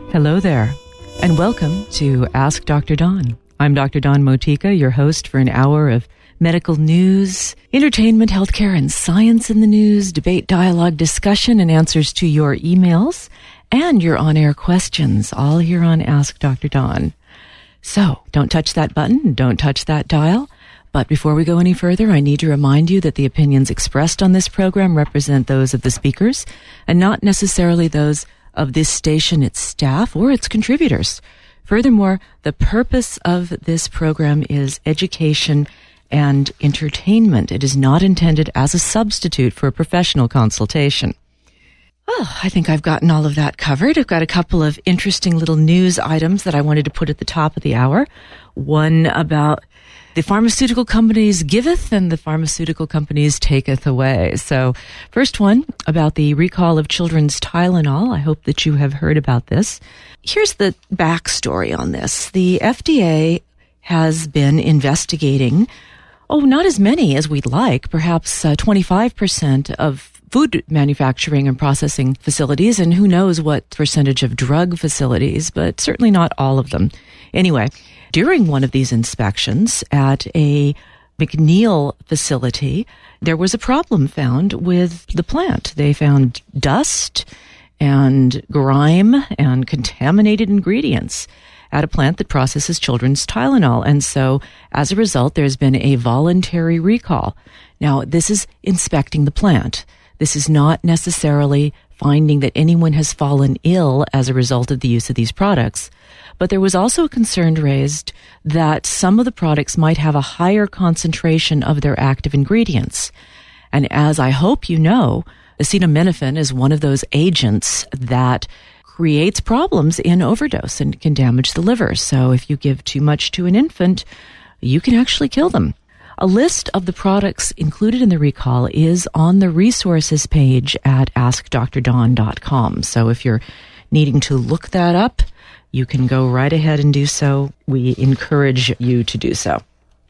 Hello there, and welcome to Ask Dr. Dawn. I'm Dr. Dawn Motika, your host for an hour of medical news, entertainment, healthcare, and science in the news, debate, dialogue, discussion, and answers to your emails and your on-air questions, all here on Ask Dr. Dawn. So, don't touch that button, don't touch that dial. But before we go any further, I need to remind you that the opinions expressed on this program represent those of the speakers and not necessarily those of this station, its staff, or its contributors. Furthermore, the purpose of this program is education and entertainment. It is not intended as a substitute for a professional consultation. Well, I think I've gotten all of that covered. I've got a couple of interesting little news items that I wanted to put at the top of the hour. One about the pharmaceutical companies giveth and the pharmaceutical companies taketh away. So first one about the recall of children's Tylenol. I hope that you have heard about this. Here's the backstory on this. The FDA has been investigating, not as many as we'd like, perhaps 25% of food manufacturing and processing facilities, and who knows what percentage of drug facilities, but certainly not all of them. Anyway, during one of these inspections at a McNeil facility, there was a problem found with the plant. They found dust and grime and contaminated ingredients at a plant that processes children's Tylenol. And so, as a result, there's been a voluntary recall. Now, this is inspecting the plant. This is not necessarily finding that anyone has fallen ill as a result of the use of these products. But there was also a concern raised that some of the products might have a higher concentration of their active ingredients. And as I hope you know, acetaminophen is one of those agents that creates problems in overdose and can damage the liver. So if you give too much to an infant, you can actually kill them. A list of the products included in the recall is on the resources page at AskDrDawn.com. So if you're needing to look that up, you can go right ahead and do so. We encourage you to do so.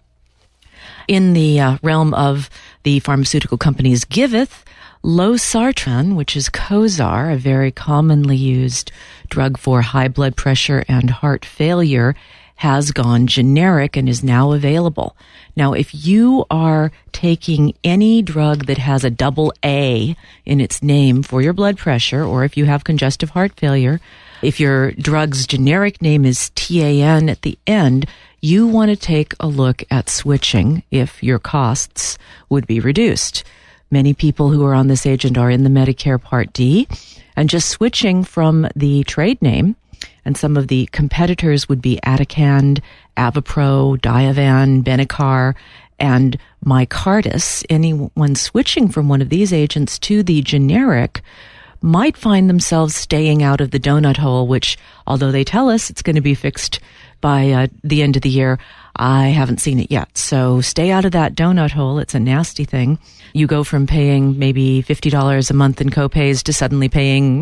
In the realm of the pharmaceutical companies giveth, losartan, which is Cozar, a very commonly used drug for high blood pressure and heart failure, has gone generic and is now available. Now, if you are taking any drug that has a double A in its name for your blood pressure, or if you have congestive heart failure, if your drug's generic name is TAN at the end, you want to take a look at switching if your costs would be reduced. Many people who are on this agent are in the Medicare Part D, and just switching from the trade name, and some of the competitors would be Atacand, Avapro, Diovan, Benicar, and Mycardis. Anyone switching from one of these agents to the generic might find themselves staying out of the donut hole, which, although they tell us it's going to be fixed by the end of the year, I haven't seen it yet. So stay out of that donut hole. It's a nasty thing. You go from paying maybe $50 a month in copays to suddenly paying,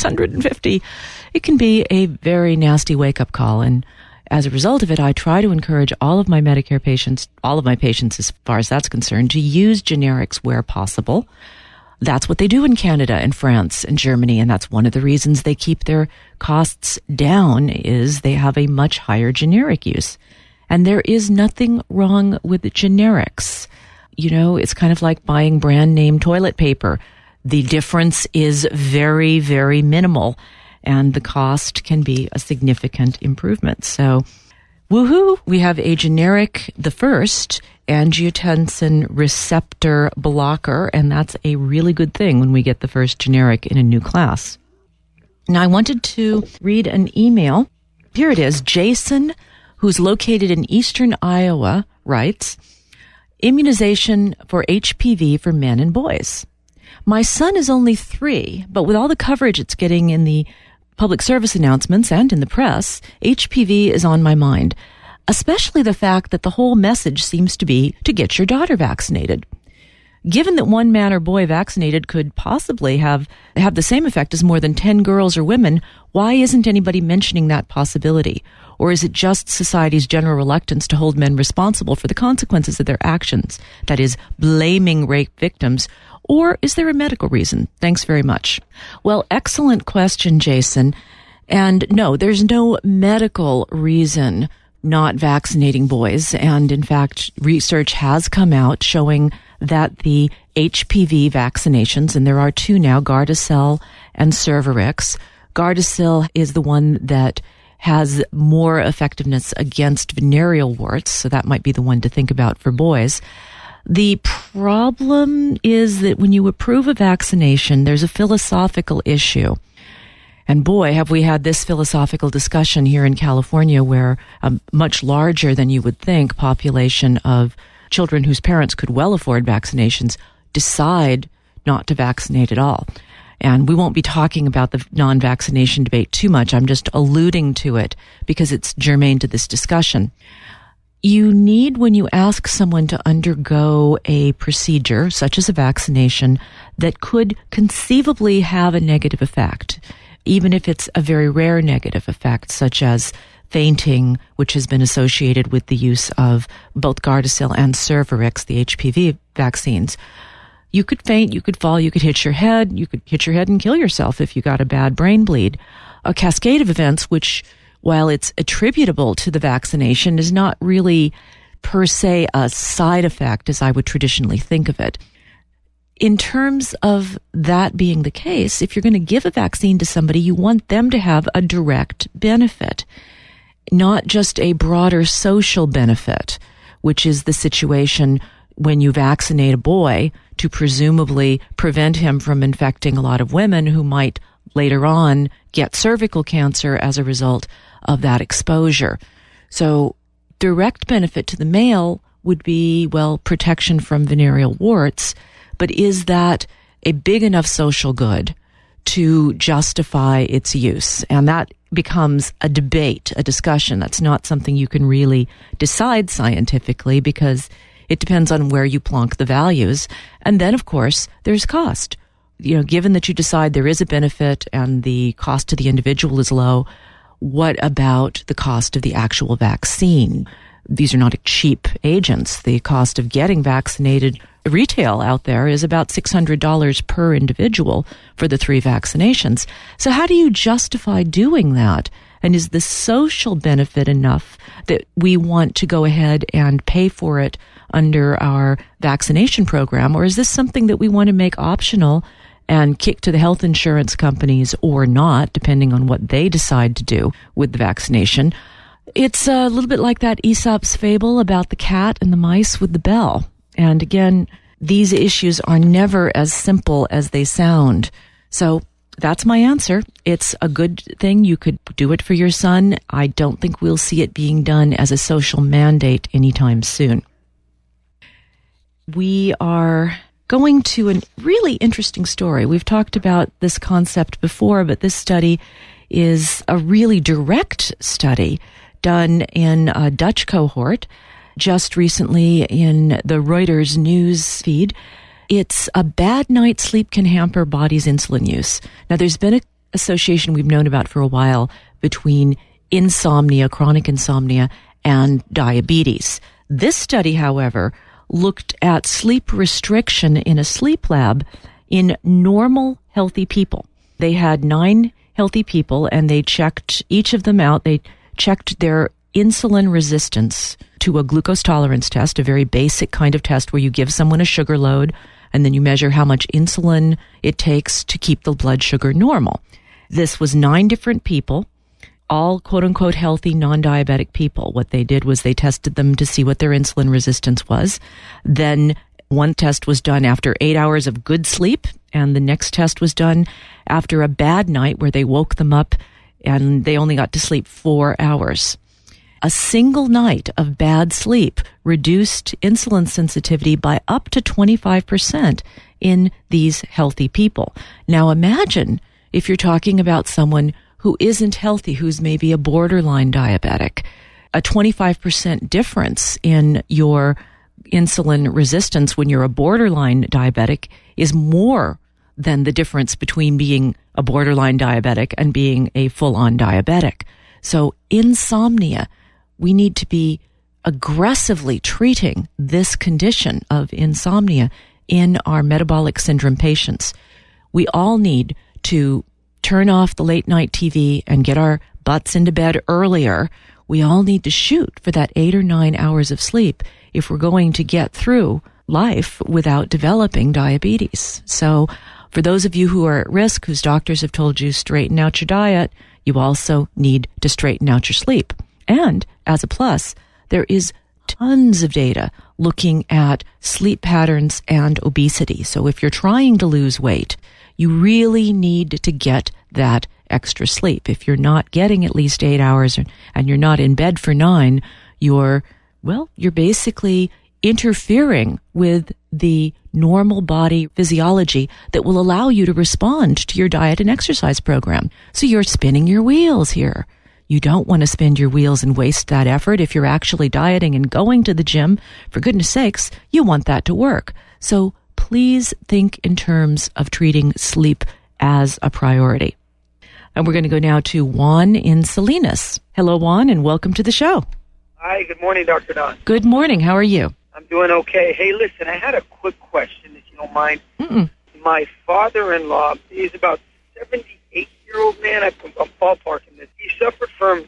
$650. It can be a very nasty wake-up call. And as a result of it, I try to encourage all of my Medicare patients, all of my patients as far as that's concerned, to use generics where possible. That's what they do in Canada and France and Germany, and that's one of the reasons they keep their costs down is they have a much higher generic use. And there is nothing wrong with generics. You know, it's kind of like buying brand name toilet paper. The difference is very, very minimal, and the cost can be a significant improvement. So, woohoo, we have a generic, the first, angiotensin receptor blocker, and that's a really good thing when we get the first generic in a new class. Now, I wanted to read an email. Here it is. Jason, who's located in eastern Iowa, writes, immunization for HPV for men and boys. My son is only 3, but with all the coverage it's getting in the public service announcements and in the press, HPV is on my mind, especially the fact that the whole message seems to be to get your daughter vaccinated. Given that one man or boy vaccinated could possibly have the same effect as more than 10 girls or women, why isn't anybody mentioning that possibility? Or is it just society's general reluctance to hold men responsible for the consequences of their actions? That is, blaming rape victims. Or is there a medical reason? Thanks very much. Well, excellent question, Jason. And no, there's no medical reason not vaccinating boys. And in fact, research has come out showing that the HPV vaccinations, and there are two now, Gardasil and Cervarix. Gardasil is the one that has more effectiveness against venereal warts, so that might be the one to think about for boys. The problem is that when you approve a vaccination, there's a philosophical issue. And boy, have we had this philosophical discussion here in California, where a much larger than you would think population of children whose parents could well afford vaccinations decide not to vaccinate at all. And we won't be talking about the non-vaccination debate too much. I'm just alluding to it because it's germane to this discussion. You need, when you ask someone to undergo a procedure, such as a vaccination, that could conceivably have a negative effect, even if it's a very rare negative effect, such as fainting, which has been associated with the use of both Gardasil and Cervarix, the HPV vaccines. You could faint, you could fall, you could hit your head and kill yourself if you got a bad brain bleed. A cascade of events which, while it's attributable to the vaccination, is not really per se a side effect as I would traditionally think of it. In terms of that being the case, if you're going to give a vaccine to somebody, you want them to have a direct benefit, not just a broader social benefit, which is the situation when you vaccinate a boy to presumably prevent him from infecting a lot of women who might later on get cervical cancer as a result of that exposure. So direct benefit to the male would be, well, protection from venereal warts, but is that a big enough social good to justify its use? And that becomes a debate, a discussion. That's not something you can really decide scientifically because it depends on where you plonk the values. And then, of course, there's cost. You know, given that you decide there is a benefit and the cost to the individual is low, what about the cost of the actual vaccine? These are not cheap agents. The cost of getting vaccinated retail out there is about $600 per individual for the 3 vaccinations. So how do you justify doing that? And is the social benefit enough that we want to go ahead and pay for it under our vaccination program? Or is this something that we want to make optional and kick to the health insurance companies or not, depending on what they decide to do with the vaccination? It's a little bit like that Aesop's fable about the cat and the mice with the bell. And again, these issues are never as simple as they sound. So that's my answer. It's a good thing. You could do it for your son. I don't think we'll see it being done as a social mandate anytime soon. We are going to a really interesting story. We've talked about this concept before, but this study is a really direct study done in a Dutch cohort just recently in the Reuters news feed. It's a bad night's sleep can hamper body's insulin use. Now, there's been an association we've known about for a while between insomnia, chronic insomnia, and diabetes. This study, however, looked at sleep restriction in a sleep lab in normal, healthy people. They had 9 healthy people, and they checked each of them out. They checked their insulin resistance to a glucose tolerance test, a very basic kind of test where you give someone a sugar load, and then you measure how much insulin it takes to keep the blood sugar normal. This was 9 different people, all quote-unquote healthy, non-diabetic people. What they did was they tested them to see what their insulin resistance was. Then one test was done after 8 hours of good sleep, and the next test was done after a bad night where they woke them up and they only got to sleep 4 hours. A single night of bad sleep reduced insulin sensitivity by up to 25% in these healthy people. Now imagine if you're talking about someone who isn't healthy, who's maybe a borderline diabetic. A 25% difference in your insulin resistance when you're a borderline diabetic is more than the difference between being a borderline diabetic and being a full-on diabetic. So insomnia, we need to be aggressively treating this condition of insomnia in our metabolic syndrome patients. We all need to turn off the late night TV and get our butts into bed earlier, we all need to shoot for that 8 or 9 hours of sleep if we're going to get through life without developing diabetes. So for those of you who are at risk, whose doctors have told you straighten out your diet, you also need to straighten out your sleep. And as a plus, there is tons of data looking at sleep patterns and obesity. So if you're trying to lose weight, you really need to get that extra sleep. If you're not getting at least 8 hours and you're not in bed for 9, you're basically interfering with the normal body physiology that will allow you to respond to your diet and exercise program. So you're spinning your wheels here. You don't want to spin your wheels and waste that effort. If you're actually dieting and going to the gym, for goodness sakes, you want that to work. So please think in terms of treating sleep as a priority. And we're going to go now to Juan in Salinas. Hello, Juan, and welcome to the show. Hi, good morning, Dr. Don. Good morning. How are you? I'm doing okay. Hey, listen, I had a quick question, if you don't mind. My father-in-law, he's about 78-year-old man. I'm ballparking this. He suffered from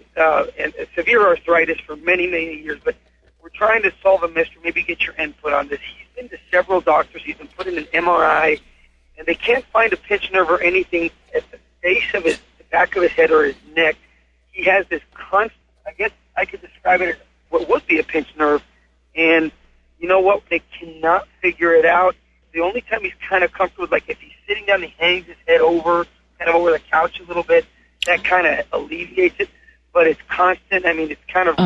severe arthritis for many, many years, but we're trying to solve a mystery, maybe get your input on this. He's been to several doctors. He's been put in an MRI, and they can't find a pinched nerve or anything at the base of the back of his head or his neck. He has this constant, I guess I could describe it as what would be a pinched nerve, and you know what? They cannot figure it out. The only time he's kind of comfortable is like if he's sitting down, he hangs his head over, kind of over the couch a little bit. That kind of alleviates it, but it's constant. I mean, it's kind of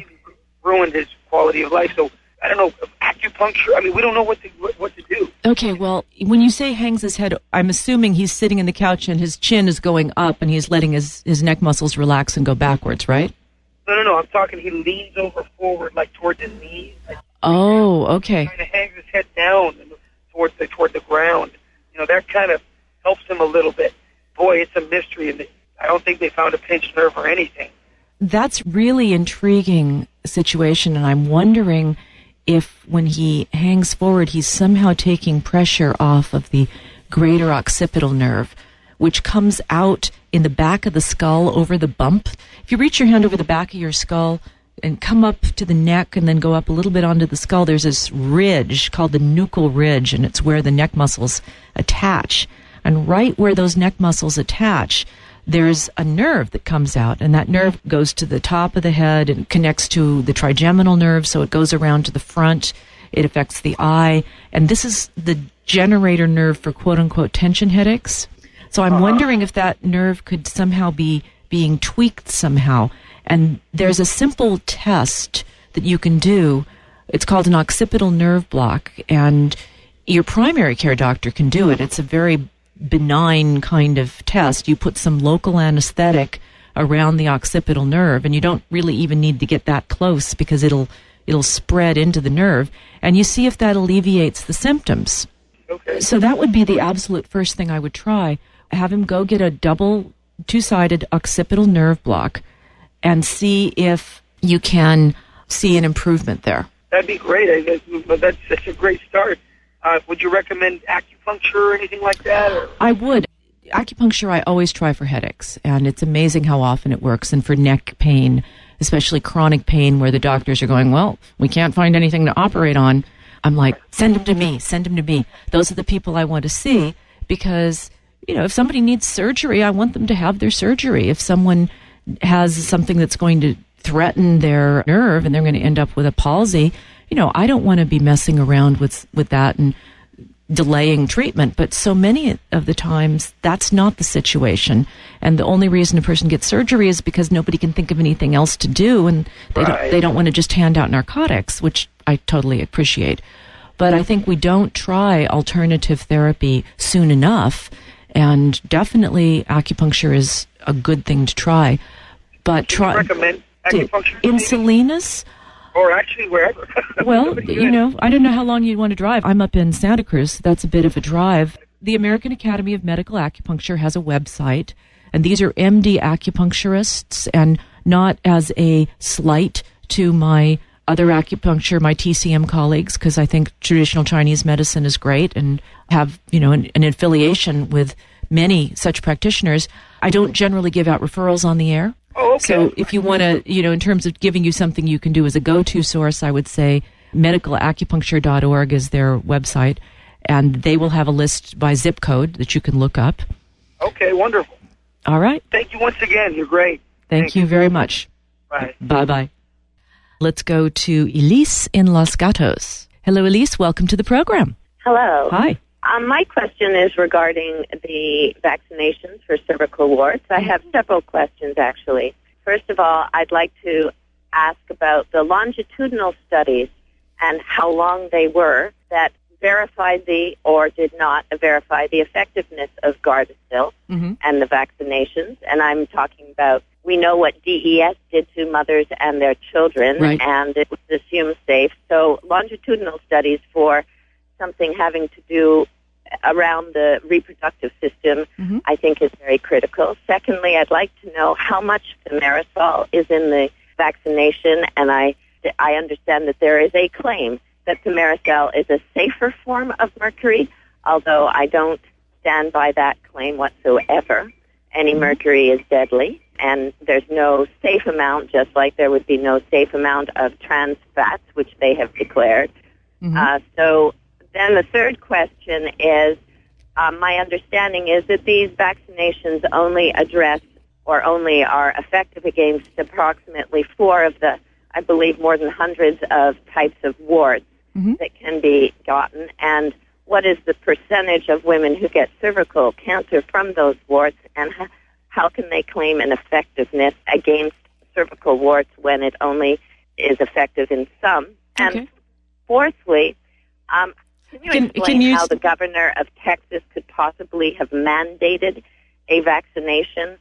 ruined his quality of life. So I don't know, acupuncture. I mean, we don't know what to do. Okay, well, when you say hangs his head, I'm assuming he's sitting in the couch and his chin is going up and he's letting his neck muscles relax and go backwards, right? No. I'm talking he leans over forward, like towards his knees. Oh, okay. Kind of hangs his head down toward the ground. You know, that kind of helps him a little bit. Boy, it's a mystery, and I don't think they found a pinched nerve or anything. That's really intriguing situation, and I'm wondering if when he hangs forward, he's somehow taking pressure off of the greater occipital nerve, which comes out in the back of the skull over the bump. If you reach your hand over the back of your skull and come up to the neck and then go up a little bit onto the skull, there's this ridge called the nuchal ridge, and it's where the neck muscles attach. And right where those neck muscles attach, there's a nerve that comes out, and that nerve goes to the top of the head and connects to the trigeminal nerve, so it goes around to the front. It affects the eye, and this is the generator nerve for quote-unquote tension headaches. So I'm wondering if that nerve could somehow be being tweaked somehow. And there's a simple test that you can do. It's called an occipital nerve block, and your primary care doctor can do it. It's a very benign kind of test. You put some local anesthetic around the occipital nerve, and you don't really even need to get that close because it'll spread into the nerve, and you see if that alleviates the symptoms. Okay. So that would be the absolute first thing I would try. Have him go get a double two-sided occipital nerve block and see if you can see an improvement there. That'd be great. That's a great start. Would you recommend acupuncture or anything like that? Or? I would. Acupuncture I always try for headaches, and it's amazing how often it works. And for neck pain, especially chronic pain where the doctors are going, well, we can't find anything to operate on, I'm like, send them to me. Those are the people I want to see because, if somebody needs surgery, I want them to have their surgery. If someone has something that's going to threaten their nerve and they're going to end up with a palsy, I don't want to be messing around with that and delaying treatment. But so many of the times, that's not the situation. And the only reason a person gets surgery is because nobody can think of anything else to do, and they don't want to just hand out narcotics, which I totally appreciate. But I think we don't try alternative therapy soon enough, and definitely acupuncture is a good thing to try. But recommend acupuncture in Salinas? Or actually wherever. Well, I don't know how long you'd want to drive. I'm up in Santa Cruz. That's a bit of a drive. The American Academy of Medical Acupuncture has a website, and these are MD acupuncturists, and not as a slight to my other acupuncture, my TCM colleagues, because I think traditional Chinese medicine is great and have, an affiliation with many such practitioners. I don't generally give out referrals on the air. Oh, okay. So if you want to, in terms of giving you something you can do as a go-to source, I would say medicalacupuncture.org is their website, and they will have a list by zip code that you can look up. Okay, wonderful. All right. Thank you once again. You're great. Thank you very much. Bye. Bye-bye. Let's go to Elise in Los Gatos. Hello, Elise. Welcome to the program. Hello. Hi. My question is regarding the vaccinations for cervical warts. I have several questions, actually. First of all, I'd like to ask about the longitudinal studies and how long they were that verified or did not verify the effectiveness of Gardasil and the vaccinations. And I'm talking about, we know what DES did to mothers and their children, right, and it was assumed safe. So longitudinal studies for something having to do around the reproductive system, I think is very critical. Secondly, I'd like to know how much thimerosal is in the vaccination, and I understand that there is a claim that thimerosal is a safer form of mercury, although I don't stand by that claim whatsoever. Any mercury is deadly, and there's no safe amount, just like there would be no safe amount of trans fats, which they have declared. So then the third question is, my understanding is that these vaccinations only address or only are effective against approximately 4 of the, I believe, more than hundreds of types of warts that can be gotten. And what is the percentage of women who get cervical cancer from those warts, and how can they claim an effectiveness against cervical warts when it only is effective in some? Okay. And fourthly, can you explain how the governor of Texas could possibly have mandated a vaccination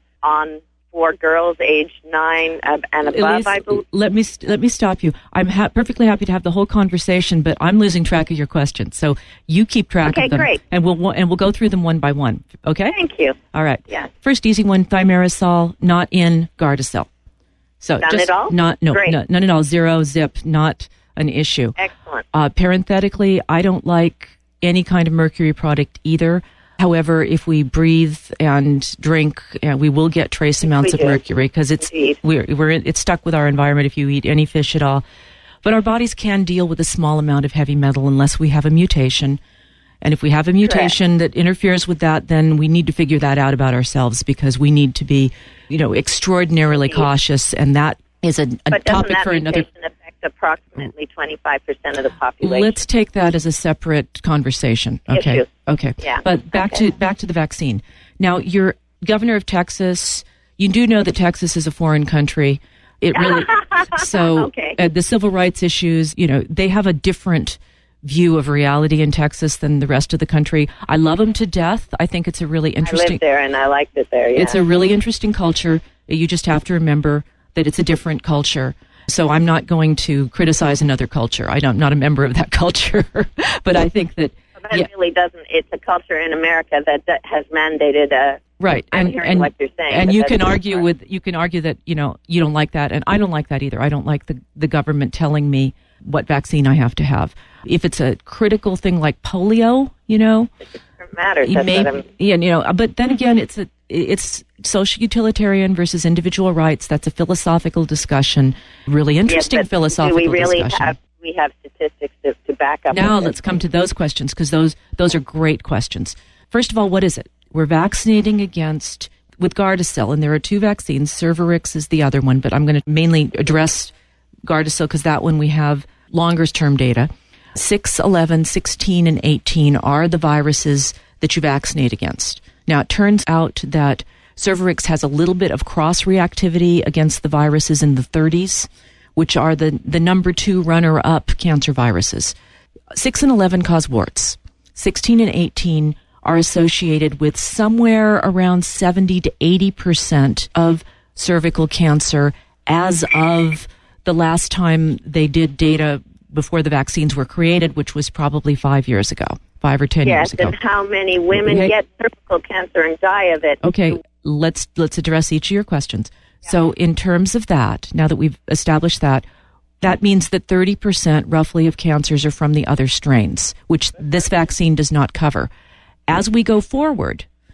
for girls aged 9 and above? Elise, I believe. let me stop you. I'm perfectly happy to have the whole conversation, but I'm losing track of your questions. So you keep track of them, great. and we'll go through them one by one. Okay? Thank you. All right. Yeah. First easy one: thimerosal, not in Gardasil. So None at all? None at all. Zero, zip, not an issue. Excellent. Parenthetically, I don't like any kind of mercury product either. However, if we breathe and drink, we will get trace amounts of mercury because it's stuck with our environment if you eat any fish at all. But our bodies can deal with a small amount of heavy metal unless we have a mutation. And if we have a mutation that interferes with that, then we need to figure that out about ourselves because we need to be, extraordinarily cautious. And that is a topic for another. Affect approximately 25% of the population. Let's take that as a separate conversation. Okay. Issue. Okay. Yeah. But back to the vaccine. Now, you're governor of Texas. You do know that Texas is a foreign country. It really so the civil rights issues, they have a different view of reality in Texas than the rest of the country. I love them to death. I think it's a really interesting. I lived there and I liked it there. Yeah. It's a really interesting culture. You just have to remember that it's a different culture. So I'm not going to criticize another culture. I'm not a member of that culture, but I think that it really doesn't. It's a culture in America that has mandated a right. I'm hearing what you're saying, and you can argue that you don't like that, and I don't like that either. I don't like the government telling me what vaccine I have to have. If it's a critical thing like polio, it matters. But then again, it's social utilitarian versus individual rights. That's a philosophical discussion, really interesting philosophical discussion. We have statistics to back up. Now let's come to those questions because those are great questions. First of all, what is it? We're vaccinating with Gardasil, and there are 2 vaccines. Cervarix is the other one, but I'm going to mainly address Gardasil because that one we have longer term data. 6, 11, 16, and 18 are the viruses that you vaccinate against. Now, it turns out that Cervarix has a little bit of cross-reactivity against the viruses in the 30s, which are the number 2 runner-up cancer viruses. 6 and 11 cause warts. 16 and 18 are associated with somewhere around 70 to 80% of cervical cancer as of the last time they did data before the vaccines were created, which was probably 5 years ago. 5 or 10 years ago. Yes, and how many women get cervical cancer and die of it? Okay, let's address each of your questions. Yeah. So in terms of that, now that we've established that means that 30% roughly of cancers are from the other strains, which this vaccine does not cover. As we go forward,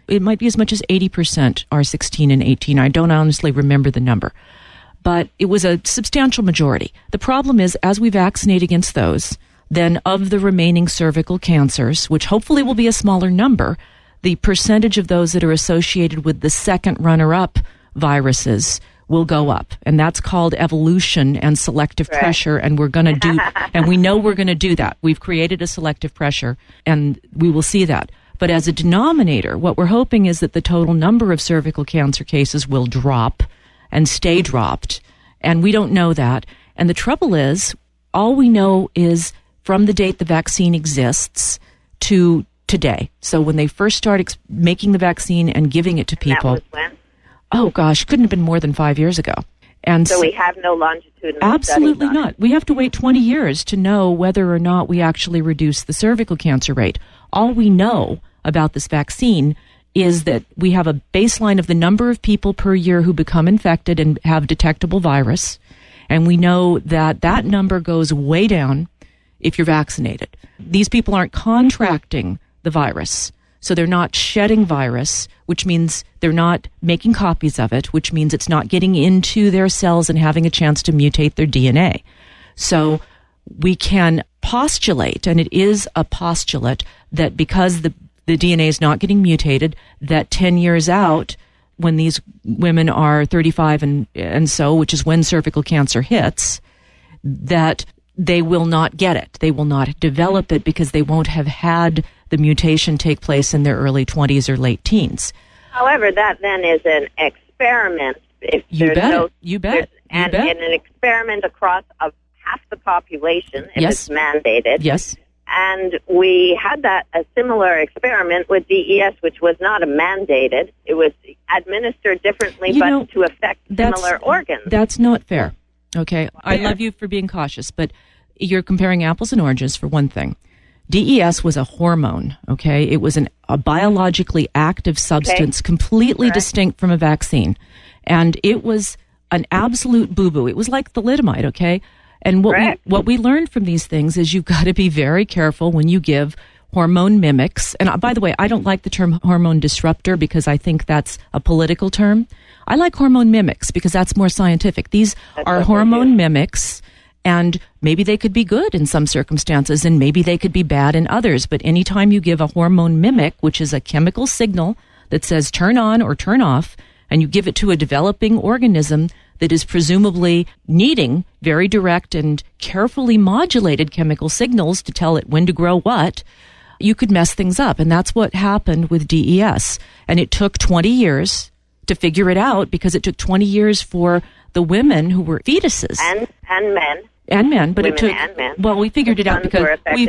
it might be as much as 80% are 16 and 18. I don't honestly remember the number, but it was a substantial majority. The problem is, as we vaccinate against those, then of the remaining cervical cancers, which hopefully will be a smaller number, the percentage of those that are associated with the second runner-up viruses will go up. And that's called evolution and selective pressure. And we're going to do, and we know we're going to do that. We've created a selective pressure, and we will see that. But as a denominator, what we're hoping is that the total number of cervical cancer cases will drop and stay dropped. And we don't know that. And the trouble is, all we know is from the date the vaccine exists to today. So when they first started making the vaccine and giving it to people. That was when? Oh, gosh, couldn't have been more than 5 years ago. And so we have no longitudinal absolutely studies on not. We have to wait 20 years to know whether or not we actually reduce the cervical cancer rate. All we know about this vaccine is that we have a baseline of the number of people per year who become infected and have detectable virus. And we know that that number goes way down if you're vaccinated. These people aren't contracting the virus. So they're not shedding virus, which means they're not making copies of it, which means it's not getting into their cells and having a chance to mutate their DNA. So we can postulate, and it is a postulate, that because the DNA is not getting mutated, that 10 years out, when these women are 35 and so, which is when cervical cancer hits, that they will not get it. They will not develop it because they won't have had the mutation take place in their early 20s or late teens. However, that then is an experiment. If you bet. You bet. And in an experiment across half the population, if yes. it's mandated. Yes. And we had a similar experiment with DES, which was not mandated. It was administered differently, to affect similar organs. That's not fair. Okay. I love you for being cautious, but you're comparing apples and oranges for one thing. DES was a hormone, okay? It was a biologically active substance, completely distinct from a vaccine. And it was an absolute boo-boo. It was like thalidomide, okay? And what we learned from these things is you've got to be very careful when you give hormone mimics. And by the way, I don't like the term hormone disruptor because I think that's a political term. I like hormone mimics because that's more scientific. These are hormone mimics. And maybe they could be good in some circumstances, and maybe they could be bad in others. But anytime you give a hormone mimic, which is a chemical signal that says turn on or turn off, and you give it to a developing organism that is presumably needing very direct and carefully modulated chemical signals to tell it when to grow what, you could mess things up. And that's what happened with DES. And it took 20 years to figure it out because it took 20 years for the women who were fetuses. And men. And men, but women it took. And men. Well, we figured it out because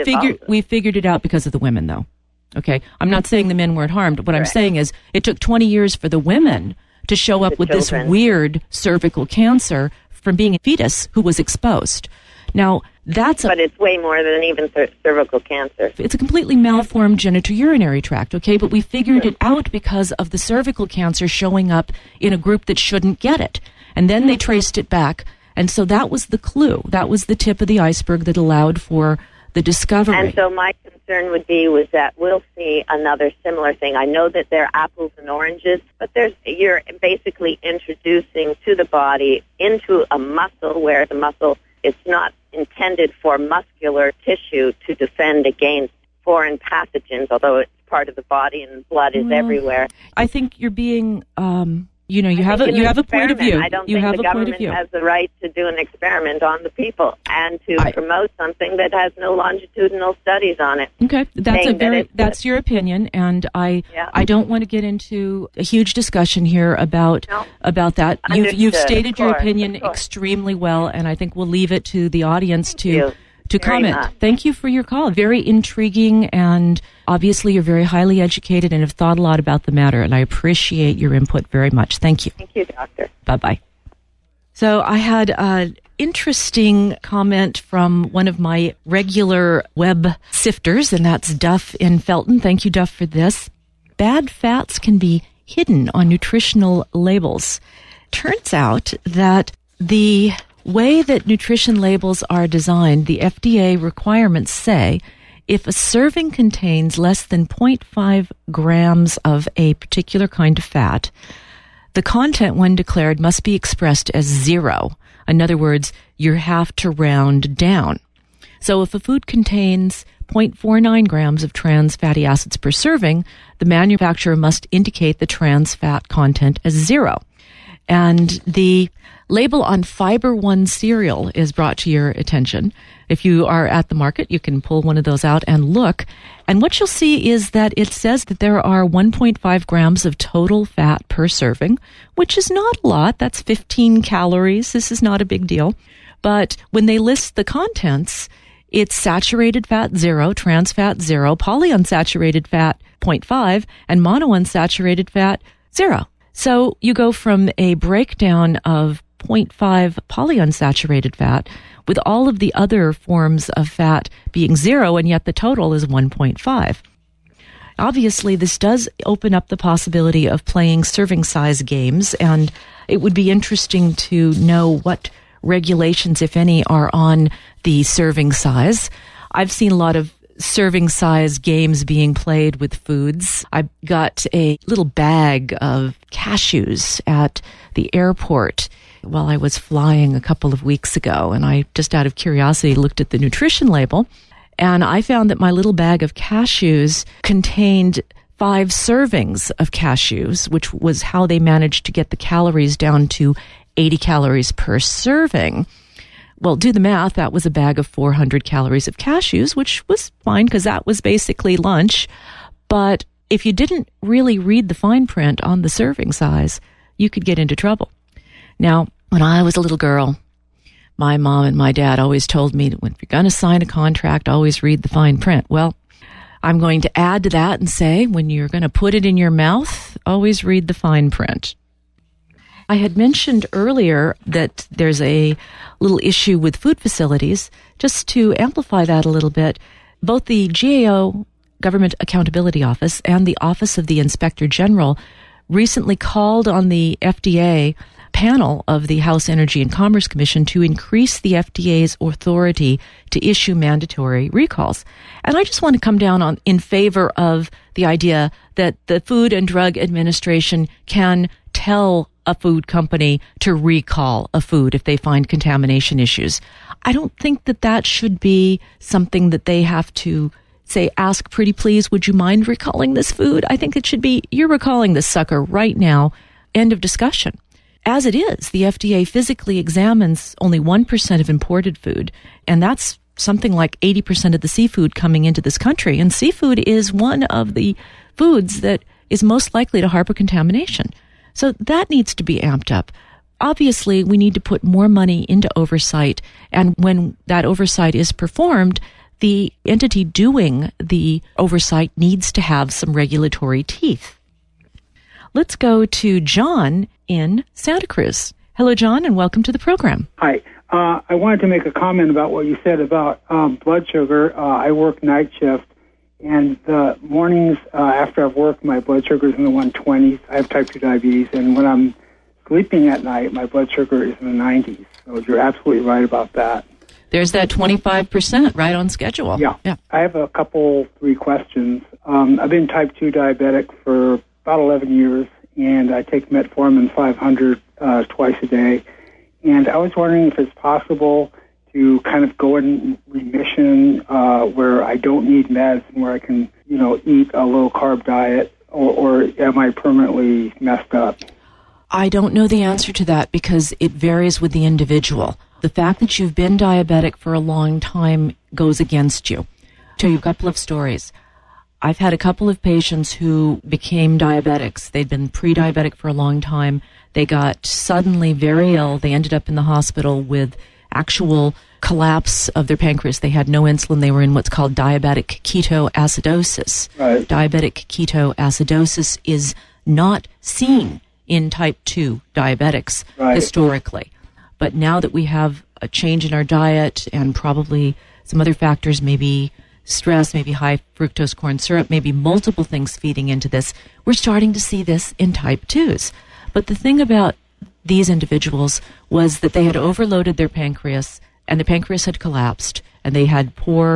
we figured it out because of the women, though. Okay, I'm not saying the men weren't harmed. What I'm saying is it took 20 years for the women to show up with this weird cervical cancer from being a fetus who was exposed. Now but it's way more than even cervical cancer. It's a completely malformed genitourinary tract. Okay, but we figured it out because of the cervical cancer showing up in a group that shouldn't get it, and then they traced it back. And so that was the clue. That was the tip of the iceberg that allowed for the discovery. And so my concern was that we'll see another similar thing. I know that they're apples and oranges, but you're basically introducing to the body into a muscle where the muscle is not intended for muscular tissue to defend against foreign pathogens, although it's part of the body and blood is everywhere. I think you're being... you have a point of view. I don't think the government has the right to do an experiment on the people and to promote something that has no longitudinal studies on it. Okay, that's your opinion, and I don't want to get into a huge discussion here about that. You've stated your opinion extremely well, and I think we'll leave it to the audience to comment. Thank you for your call. Very intriguing, and obviously you're very highly educated and have thought a lot about the matter, and I appreciate your input very much. Thank you. Thank you, Doctor. Bye-bye. So I had an interesting comment from one of my regular web sifters, and that's Duff in Felton. Thank you, Duff, for this. Bad fats can be hidden on nutritional labels. Turns out that the way that nutrition labels are designed, the FDA requirements say, if a serving contains less than 0.5 grams of a particular kind of fat, the content, when declared, must be expressed as 0. In other words, you have to round down. So if a food contains 0.49 grams of trans fatty acids per serving, the manufacturer must indicate the trans fat content as 0. And the label on Fiber One cereal is brought to your attention. If you are at the market, you can pull one of those out and look. And what you'll see is that it says that there are 1.5 grams of total fat per serving, which is not a lot. That's 15 calories. This is not a big deal. But when they list the contents, it's saturated fat 0, trans fat 0, polyunsaturated fat 0.5, and monounsaturated fat 0. So you go from a breakdown of 0.5 polyunsaturated fat with all of the other forms of fat being 0, and yet the total is 1.5. Obviously, this does open up the possibility of playing serving size games, and it would be interesting to know what regulations, if any, are on the serving size. I've seen a lot of serving size games being played with foods. I got a little bag of cashews at the airport while I was flying a couple of weeks ago, and I just out of curiosity looked at the nutrition label, and I found that my little bag of cashews contained 5 servings of cashews, which was how they managed to get the calories down to 80 calories per serving. Well, do the math. That was a bag of 400 calories of cashews, which was fine because that was basically lunch. But if you didn't really read the fine print on the serving size, you could get into trouble. Now, when I was a little girl, my mom and my dad always told me that if you're going to sign a contract, always read the fine print. Well, I'm going to add to that and say, when you're going to put it in your mouth, always read the fine print. I had mentioned earlier that there's a little issue with food facilities. Just to amplify that a little bit, both the GAO, Government Accountability Office, and the Office of the Inspector General recently called on the FDA panel of the House Energy and Commerce Commission to increase the FDA's authority to issue mandatory recalls. And I just want to come down in favor of the idea that the Food and Drug Administration can tell a food company to recall a food if they find contamination issues. I don't think that should be something that they have to say, ask, pretty please, would you mind recalling this food? I think it should be, you're recalling this sucker right now, end of discussion. As it is, the FDA physically examines only 1% of imported food, and that's something like 80% of the seafood coming into this country. And seafood is one of the foods that is most likely to harbor contamination. So that needs to be amped up. Obviously, we need to put more money into oversight, and when that oversight is performed, the entity doing the oversight needs to have some regulatory teeth. Let's go to John in Santa Cruz. Hello, John, and welcome to the program. Hi. I wanted to make a comment about what you said about blood sugar. I work night shift, and the mornings after I've worked, my blood sugar is in the 120s. I have type 2 diabetes, and when I'm sleeping at night, my blood sugar is in the 90s. So you're absolutely right about that. There's that 25% right on schedule. Yeah. I have 3 questions. I've been type 2 diabetic for about 11 years, and I take metformin 500 twice a day. And I was wondering if it's possible to kind of go in remission where I don't need meds and where I can, eat a low-carb diet, or am I permanently messed up? I don't know the answer to that because it varies with the individual. The fact that you've been diabetic for a long time goes against you. I'll tell you a couple of stories. I've had a couple of patients who became diabetics. They'd been pre-diabetic for a long time. They got suddenly very ill. They ended up in the hospital with actual collapse of their pancreas. They had no insulin. They were in what's called diabetic ketoacidosis. Right. Diabetic ketoacidosis is not seen in type 2 diabetics historically. But now that we have a change in our diet and probably some other factors, maybe stress, maybe high fructose corn syrup, maybe multiple things feeding into this, we're starting to see this in type 2s. But the thing about these individuals was that they had overloaded their pancreas, and the pancreas had collapsed, and they had poor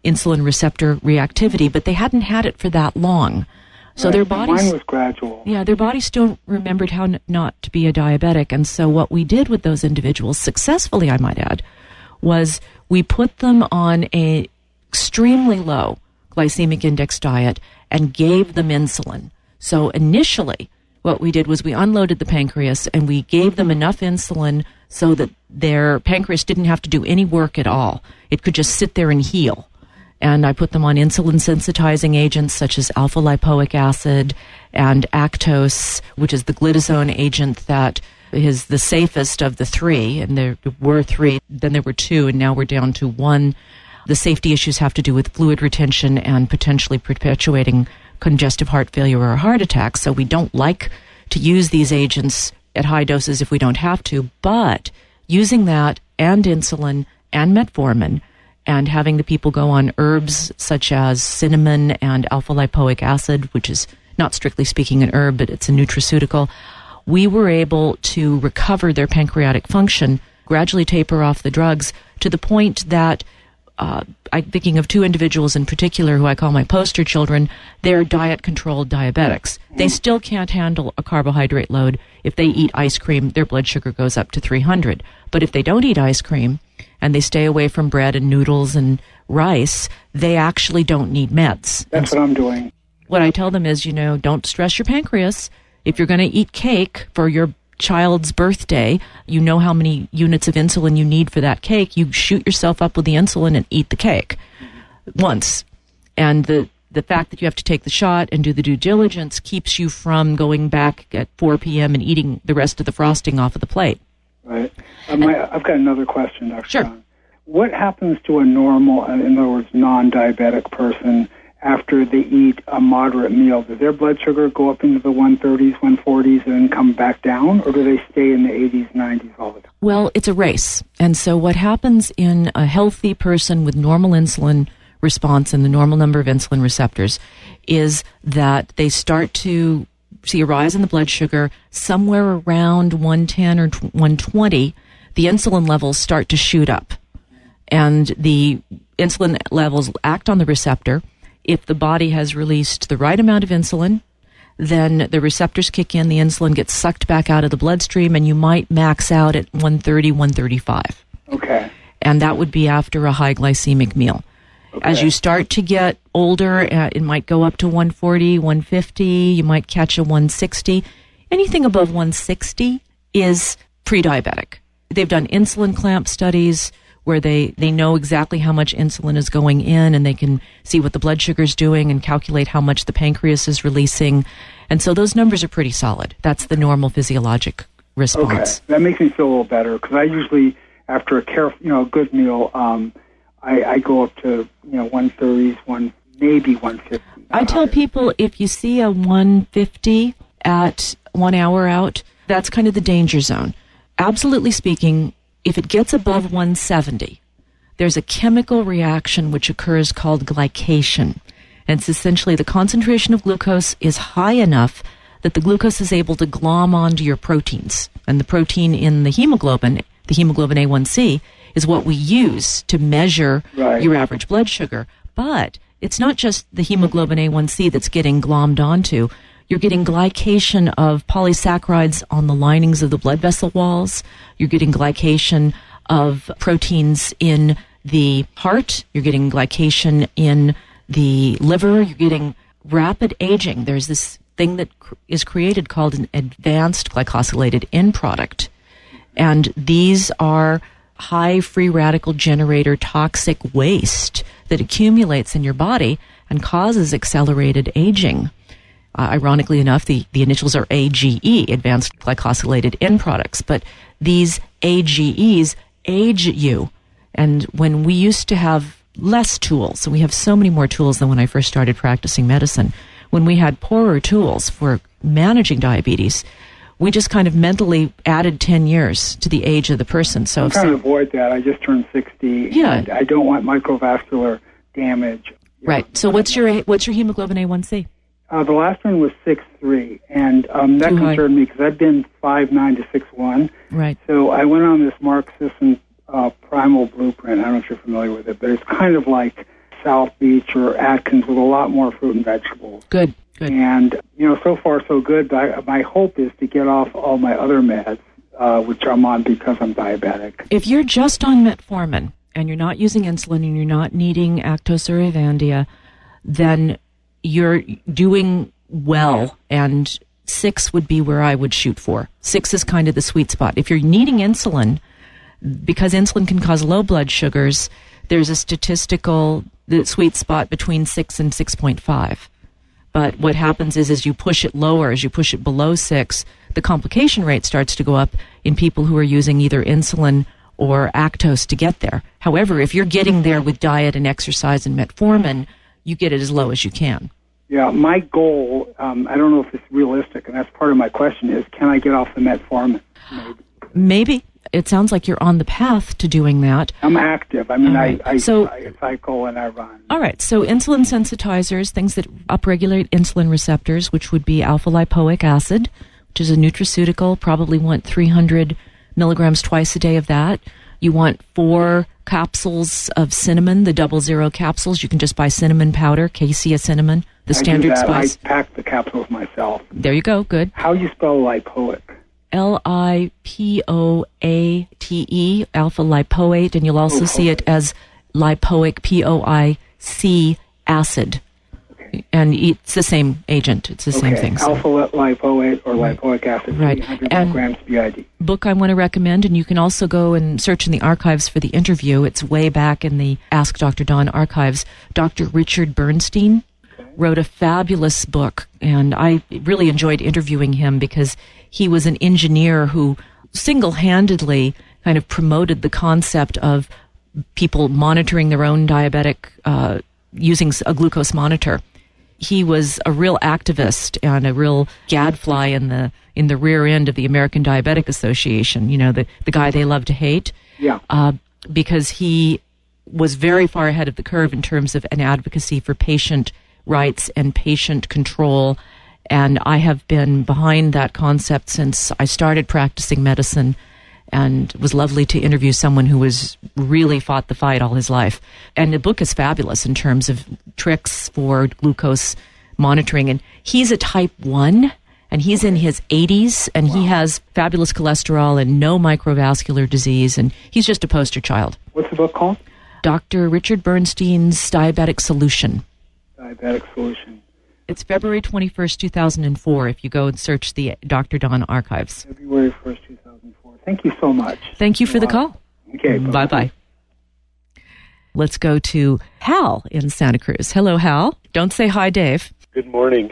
insulin receptor reactivity, but they hadn't had it for that long. So their bodies... Mine was gradual. Yeah, their bodies still remembered how not to be a diabetic. And so what we did with those individuals, successfully I might add, was we put them on a extremely low glycemic index diet and gave them insulin. So initially, what we did was we unloaded the pancreas and we gave them enough insulin so that their pancreas didn't have to do any work at all. It could just sit there and heal. And I put them on insulin sensitizing agents such as alpha lipoic acid and Actos, which is the glitazone agent that is the safest of the three. And there were three, then there were two, and now we're down to one. The safety issues have to do with fluid retention and potentially perpetuating congestive heart failure or a heart attack. So we don't like to use these agents at high doses if we don't have to. But using that and insulin and metformin and having the people go on herbs such as cinnamon and alpha lipoic acid, which is not strictly speaking an herb, but it's a nutraceutical, we were able to recover their pancreatic function, gradually taper off the drugs to the point that I'm thinking of two individuals in particular who I call my poster children. They're diet-controlled diabetics. They still can't handle a carbohydrate load. If they eat ice cream, their blood sugar goes up to 300. But if they don't eat ice cream and they stay away from bread and noodles and rice, they actually don't need meds. That's what I'm doing. What I tell them is, don't stress your pancreas. If you're going to eat cake for your child's birthday, you know how many units of insulin you need for that cake. You shoot yourself up with the insulin and eat the cake once. And the fact that you have to take the shot and do the due diligence keeps you from going back at 4 p.m. and eating the rest of the frosting off of the plate. Right. I've got another question, Dr. Sure. John. What happens to a normal, in other words, non-diabetic person after they eat a moderate meal? Does their blood sugar go up into the 130s, 140s, and then come back down, or do they stay in the 80s, 90s all the time? Well, it's a race. And so what happens in a healthy person with normal insulin response and the normal number of insulin receptors is that they start to see a rise in the blood sugar somewhere around 110 or 120. The insulin levels start to shoot up. And the insulin levels act on the receptor. If the body has released the right amount of insulin, then the receptors kick in, the insulin gets sucked back out of the bloodstream, and you might max out at 130, 135. Okay. And that would be after a high glycemic meal. Okay. As you start to get older, it might go up to 140, 150. You might catch a 160. Anything above 160 is pre-diabetic. They've done insulin clamp studies where they know exactly how much insulin is going in, and they can see what the blood sugar is doing and calculate how much the pancreas is releasing. And so those numbers are pretty solid. That's the normal physiologic response. Okay. That makes me feel a little better, because I usually, after a good meal, I go up to 130s, maybe 150. I tell people if you see a 150 at 1 hour out, that's kind of the danger zone. Absolutely speaking, if it gets above 170, there's a chemical reaction which occurs called glycation. And it's essentially the concentration of glucose is high enough that the glucose is able to glom onto your proteins. And the protein in the hemoglobin A1C, is what we use to measure your average blood sugar. But it's not just the hemoglobin A1C that's getting glommed onto. You're getting glycation of polysaccharides on the linings of the blood vessel walls. You're getting glycation of proteins in the heart. You're getting glycation in the liver. You're getting rapid aging. There's this thing that is created called an advanced glycosylated end product. And these are high free radical generator toxic waste that accumulates in your body and causes accelerated aging. Ironically enough, the initials are AGE, advanced glycosylated end products, but these AGEs age you. And when we used to have less tools, and we have so many more tools than when I first started practicing medicine, when we had poorer tools for managing diabetes, we just kind of mentally added 10 years to the age of the person. So I'm trying to avoid that. I just turned 60. Yeah. And I don't want microvascular damage. Right. So what's your hemoglobin A1C? The last one was 6.3, and that concerned me because I've been 5'9" to 6'1". Right. So I went on this Mark Sisson Primal Blueprint. I don't know if you're familiar with it, but it's kind of like South Beach or Atkins with a lot more fruit and vegetables. Good. And, so far so good. But my hope is to get off all my other meds, which I'm on because I'm diabetic. If you're just on metformin and you're not using insulin and you're not needing Actos or Avandia, then you're doing well, and 6 would be where I would shoot for. 6 is kind of the sweet spot. If you're needing insulin, because insulin can cause low blood sugars, there's a the sweet spot between 6 and 6.5. But what happens is as you push it lower, as you push it below 6, the complication rate starts to go up in people who are using either insulin or Actos to get there. However, if you're getting there with diet and exercise and metformin, you get it as low as you can. Yeah, my goal, I don't know if it's realistic, and that's part of my question, is can I get off the metformin? Maybe. It sounds like you're on the path to doing that. I'm active. I mean, right. I cycle and I run. All right. So insulin sensitizers, things that upregulate insulin receptors, which would be alpha-lipoic acid, which is a nutraceutical. Probably want 300 milligrams twice a day of that. You want 4 capsules of cinnamon, the 00 capsules. You can just buy cinnamon powder, cassia cinnamon, the standard spice. I pack the capsules myself. There you go. Good. How do you spell lipoic? Lipoate, alpha lipoate, and you'll also see it as lipoic, POIC acid. Okay. And it's the same agent. It's the same thing. So. Alpha lipoate or lipoic acid, right. 300 milligrams BID. Book I want to recommend, and you can also go and search in the archives for the interview. It's way back in the Ask Dr. Don archives. Dr. Richard Bernstein wrote a fabulous book, and I really enjoyed interviewing him because he was an engineer who single-handedly kind of promoted the concept of people monitoring their own diabetic using a glucose monitor. He was a real activist and a real gadfly in the rear end of the American Diabetic Association, the guy they love to hate. Yeah. Because he was very far ahead of the curve in terms of an advocacy for patient rights and patient control. And I have been behind that concept since I started practicing medicine, and it was lovely to interview someone who was really fought the fight all his life. And the book is fabulous in terms of tricks for glucose monitoring. And he's a type 1, and he's in his 80s, and he has fabulous cholesterol and no microvascular disease, and he's just a poster child. What's the book called? Dr. Richard Bernstein's Diabetic Solution. Diabetic Solution. It's February 21st, 2004, if you go and search the Dr. Don archives. February 1st, 2004. Thank you so much. Thank you for the call. Okay. Bye-bye. Let's go to Hal in Santa Cruz. Hello, Hal. Don't say hi, Dave. Good morning.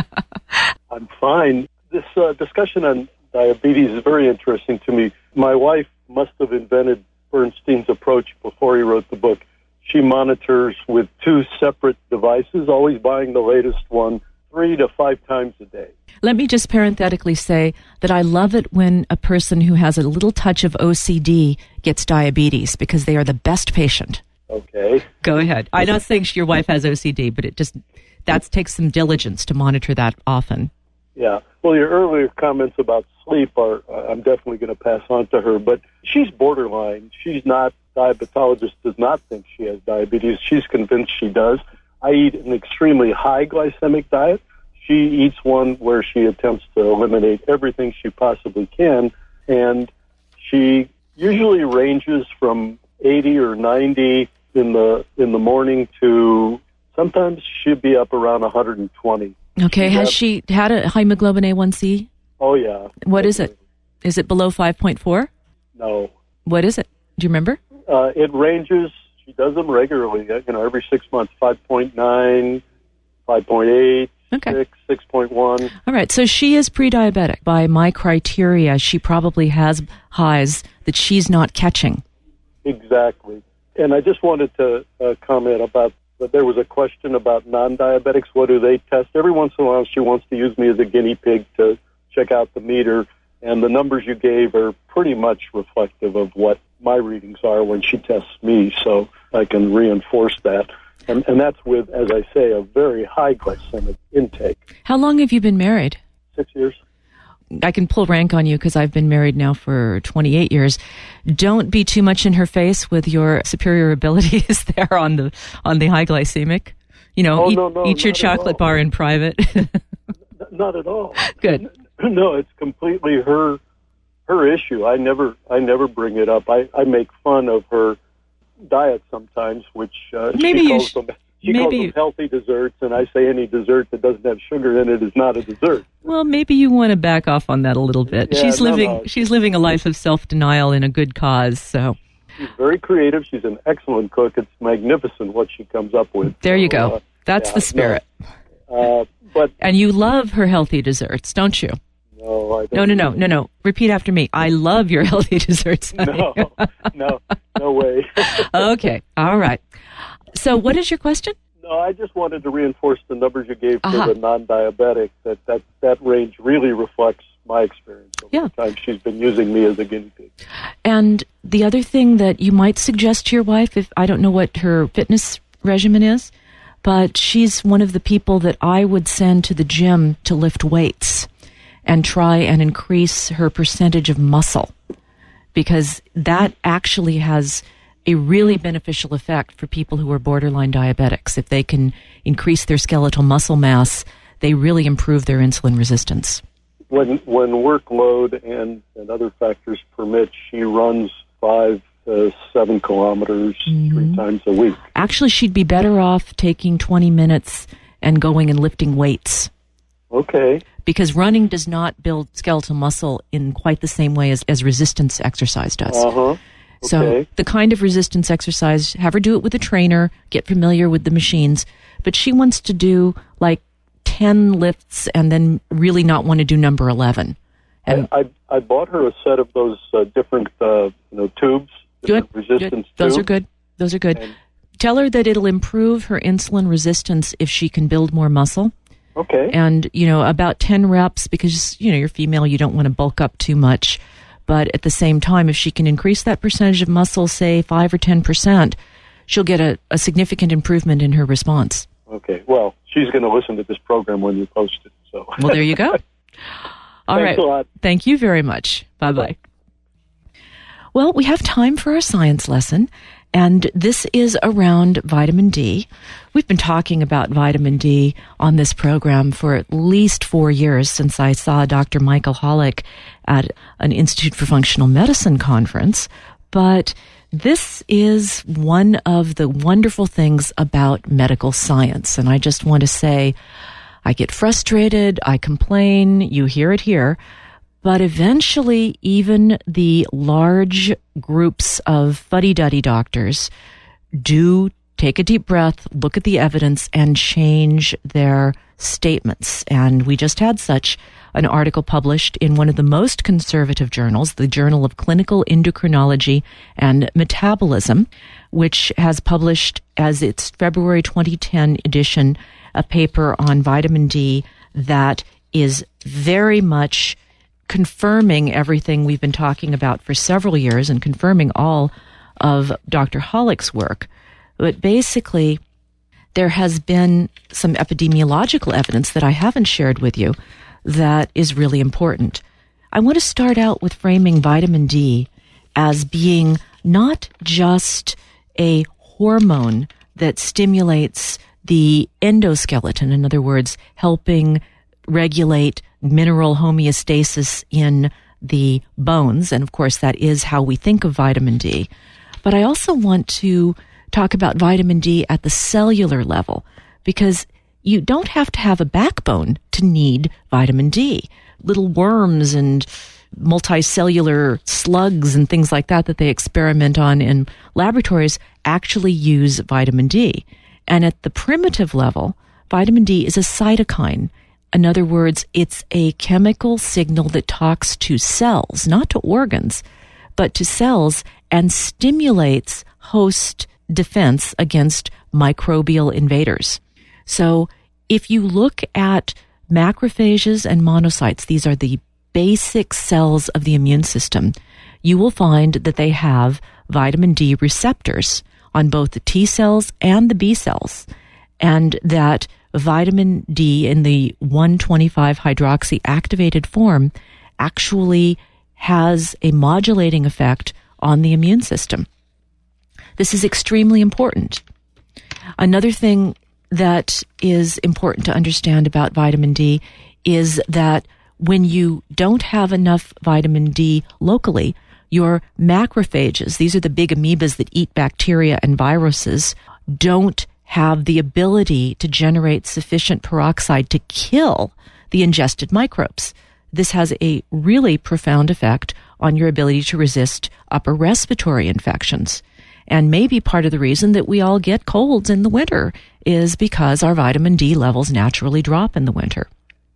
I'm fine. This discussion on diabetes is very interesting to me. My wife must have invented Bernstein's approach before he wrote the book. She monitors with 2 separate devices, always buying the latest one 3 to 5 times a day. Let me just parenthetically say that I love it when a person who has a little touch of OCD gets diabetes, because they are the best patient. Okay. Go ahead. I'm not saying your wife has OCD, but that takes some diligence to monitor that often. Yeah. Well, your earlier comments about sleep I'm definitely going to pass on to her, but she's borderline. She's not, diabetologist does not think she has diabetes. She's convinced she does. I eat an extremely high glycemic diet. She eats one where she attempts to eliminate everything she possibly can, and she usually ranges from 80 or 90 in the morning to sometimes she'd be up around 120. Okay. Has she had a hemoglobin A1C? Oh, yeah. What is it? Is it below 5.4? No. What is it? Do you remember? It ranges. She does them regularly, every 6 months, 5.9, 5.8, okay. 6, 6.1. All right. So she is pre-diabetic. By my criteria, she probably has highs that she's not catching. Exactly. And I just wanted to comment about that. There was a question about non-diabetics. What do they test? Every once in a while, she wants to use me as a guinea pig to check out the meter, and the numbers you gave are pretty much reflective of what my readings are when she tests me, so I can reinforce that. And that's with, as I say, a very high glycemic intake. How long have you been married? 6 years. I can pull rank on you because I've been married now for 28 years. Don't be too much in her face with your superior abilities there on the high glycemic. Eat your chocolate bar in private. Not at all. Good. No, it's completely her issue. I never bring it up. I make fun of her diet sometimes, which she calls them healthy desserts, and I say any dessert that doesn't have sugar in it is not a dessert. Well, maybe you want to back off on that a little bit. Yeah, she's living a life of self-denial in a good cause, so. She's very creative. She's an excellent cook. It's magnificent what she comes up with. There you go. That's the spirit. And you love her healthy desserts, don't you? No, I don't. No. Repeat after me. I love your healthy desserts. No way. Okay. All right. So what is your question? No, I just wanted to reinforce the numbers you gave for the non-diabetic, that range really reflects my experience over the time she's been using me as a guinea pig. And the other thing that you might suggest to your wife, if I don't know what her fitness regimen is, but she's one of the people that I would send to the gym to lift weights and try and increase her percentage of muscle, because that actually has a really beneficial effect for people who are borderline diabetics. If they can increase their skeletal muscle mass, they really improve their insulin resistance. When workload and other factors permit, she runs 5 to 7 kilometers 3 times a week. Actually, she'd be better off taking 20 minutes and going and lifting weights. Okay. Because running does not build skeletal muscle in quite the same way as resistance exercise does. Okay. So the kind of resistance exercise, have her do it with a trainer, get familiar with the machines, but she wants to do like 10 lifts and then really not want to do number 11. And I bought her a set of those different tubes. Good. Resistance tubes. Those are good. And tell her that it'll improve her insulin resistance if she can build more muscle. Okay. And, about 10 reps, because, you're female, you don't want to bulk up too much. But at the same time, if she can increase that percentage of muscle, say 5 or 10%, she'll get a significant improvement in her response. Okay. Well, she's going to listen to this program when you post it. So. Well, there you go. All right. Thanks a lot. Thank you very much. Bye-bye. Well, we have time for our science lesson, and this is around vitamin D. We've been talking about vitamin D on this program for at least 4 years, since I saw Dr. Michael Holick at an Institute for Functional Medicine conference. But this is one of the wonderful things about medical science. And I just want to say, I get frustrated, I complain, you hear it here. But eventually, even the large groups of fuddy-duddy doctors do take a deep breath, look at the evidence, and change their statements. And we just had such an article published in one of the most conservative journals, the Journal of Clinical Endocrinology and Metabolism, which has published as its February 2010 edition a paper on vitamin D that is very much confirming everything we've been talking about for several years and confirming all of Dr. Holick's work. But basically, there has been some epidemiological evidence that I haven't shared with you that is really important. I want to start out with framing vitamin D as being not just a hormone that stimulates the endoskeleton, in other words, helping regulate mineral homeostasis in the bones. And of course, that is how we think of vitamin D. But I also want to talk about vitamin D at the cellular level, because you don't have to have a backbone to need vitamin D. Little worms and multicellular slugs and things like that they experiment on in laboratories actually use vitamin D. And at the primitive level, vitamin D is a cytokine. In other words, it's a chemical signal that talks to cells, not to organs, but to cells, and stimulates host defense against microbial invaders. So if you look at macrophages and monocytes, these are the basic cells of the immune system, you will find that they have vitamin D receptors on both the T cells and the B cells, and that vitamin D in the 1,25-hydroxy activated form actually has a modulating effect on the immune system. This is extremely important. Another thing that is important to understand about vitamin D is that when you don't have enough vitamin D locally, your macrophages, these are the big amoebas that eat bacteria and viruses, don't have the ability to generate sufficient peroxide to kill the ingested microbes. This has a really profound effect on your ability to resist upper respiratory infections. And maybe part of the reason that we all get colds in the winter is because our vitamin D levels naturally drop in the winter.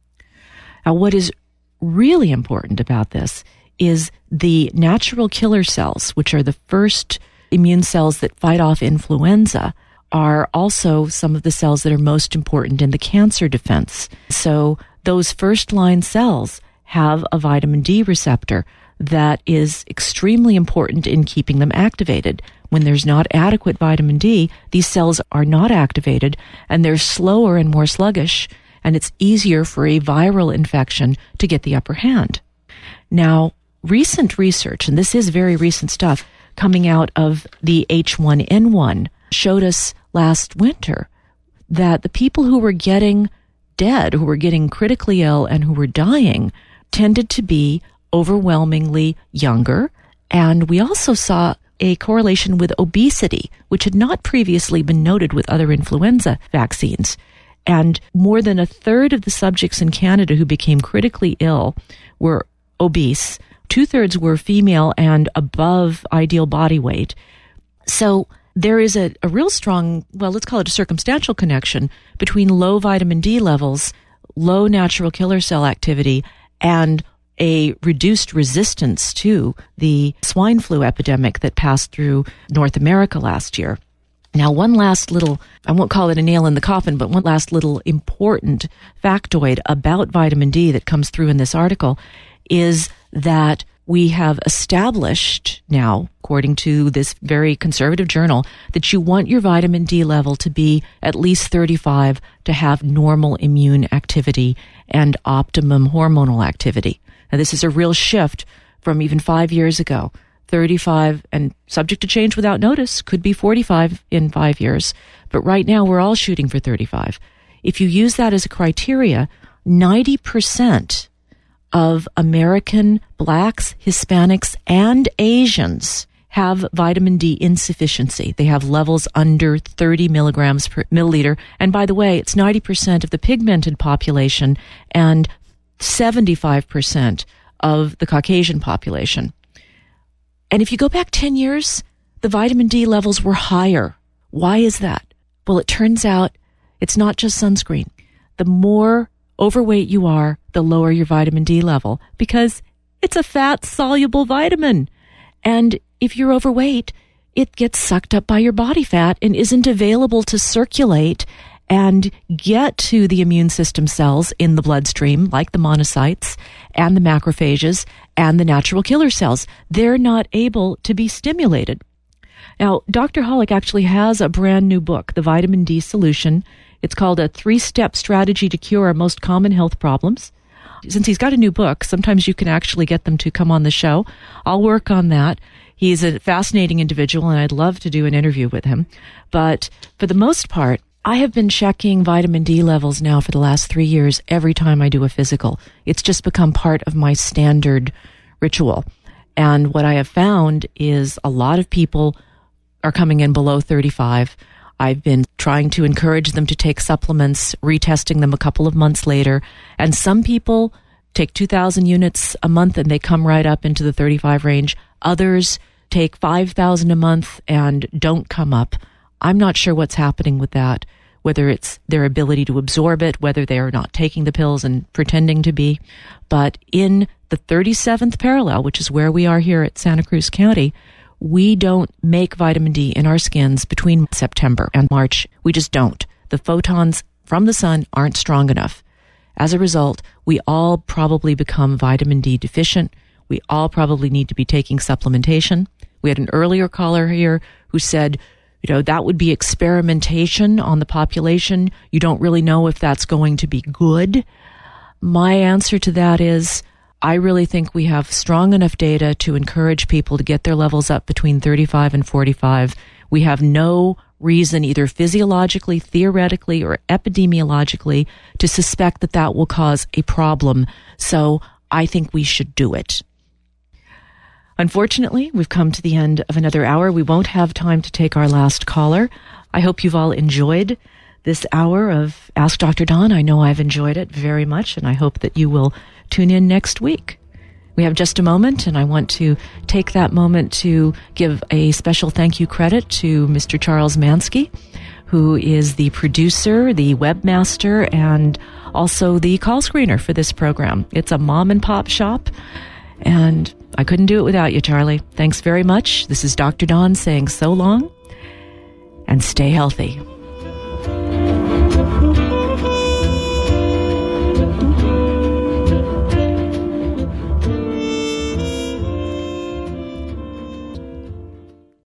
Now, what is really important about this is the natural killer cells, which are the first immune cells that fight off influenza, are also some of the cells that are most important in the cancer defense. So those first-line cells have a vitamin D receptor that is extremely important in keeping them activated. When there's not adequate vitamin D, these cells are not activated, and they're slower and more sluggish, and it's easier for a viral infection to get the upper hand. Now, recent research, and this is very recent stuff, coming out of the H1N1 showed us last winter that the people who were getting dead, who were getting critically ill, and who were dying tended to be overwhelmingly younger. And we also saw a correlation with obesity, which had not previously been noted with other influenza vaccines. And more than a third of the subjects in Canada who became critically ill were obese. 2/3 were female and above ideal body weight. So there is a real strong, well, let's call it a circumstantial connection between low vitamin D levels, low natural killer cell activity, and a reduced resistance to the swine flu epidemic that passed through North America last year. Now, one last little, I won't call it a nail in the coffin, but one last little important factoid about vitamin D that comes through in this article is that we have established now, according to this very conservative journal, that you want your vitamin D level to be at least 35 to have normal immune activity and optimum hormonal activity. Now, this is a real shift from even 5 years ago. 35 and subject to change without notice, could be 45 in 5 years. But right now, we're all shooting for 35. If you use that as a criteria, 90% of American Blacks, Hispanics, and Asians have vitamin D insufficiency. They have levels under 30 milligrams per milliliter. And by the way, it's 90% of the pigmented population and 75% of the Caucasian population. And if you go back 10 years, the vitamin D levels were higher. Why is that? Well, it turns out it's not just sunscreen. The more overweight you are, the lower your vitamin D level, because it's a fat-soluble vitamin. And if you're overweight, it gets sucked up by your body fat and isn't available to circulate and get to the immune system cells in the bloodstream, like the monocytes and the macrophages and the natural killer cells. They're not able to be stimulated. Now, Dr. Hollick actually has a brand new book, The Vitamin D Solution. It's called A 3-Step Strategy to Cure Our Most Common Health Problems. Since he's got a new book, sometimes you can actually get them to come on the show. I'll work on that. He's a fascinating individual, and I'd love to do an interview with him. But for the most part, I have been checking vitamin D levels now for the last 3 years every time I do a physical. It's just become part of my standard ritual. And what I have found is a lot of people are coming in below 35. I've been trying to encourage them to take supplements, retesting them a couple of months later. And some people take 2,000 units a month and they come right up into the 35 range. Others take 5,000 a month and don't come up. I'm not sure what's happening with that, whether it's their ability to absorb it, whether they are not taking the pills and pretending to be. But in the 37th parallel, which is where we are here at Santa Cruz County, we don't make vitamin D in our skins between September and March. We just don't. The photons from the sun aren't strong enough. As a result, we all probably become vitamin D deficient. We all probably need to be taking supplementation. We had an earlier caller here who said, that would be experimentation on the population. You don't really know if that's going to be good. My answer to that is, I really think we have strong enough data to encourage people to get their levels up between 35 and 45. We have no reason, either physiologically, theoretically, or epidemiologically, to suspect that that will cause a problem. So I think we should do it. Unfortunately, we've come to the end of another hour. We won't have time to take our last caller. I hope you've all enjoyed this hour of Ask Dr. Don. I know I've enjoyed it very much, and I hope that you will tune in next week. We have just a moment, and I want to take that moment to give a special thank you credit to Mr. Charles Mansky, who is the producer, the webmaster, and also the call screener for this program. It's a mom and pop shop, and I couldn't do it without you, Charlie. Thanks very much. This is Dr. Don saying so long, and stay healthy.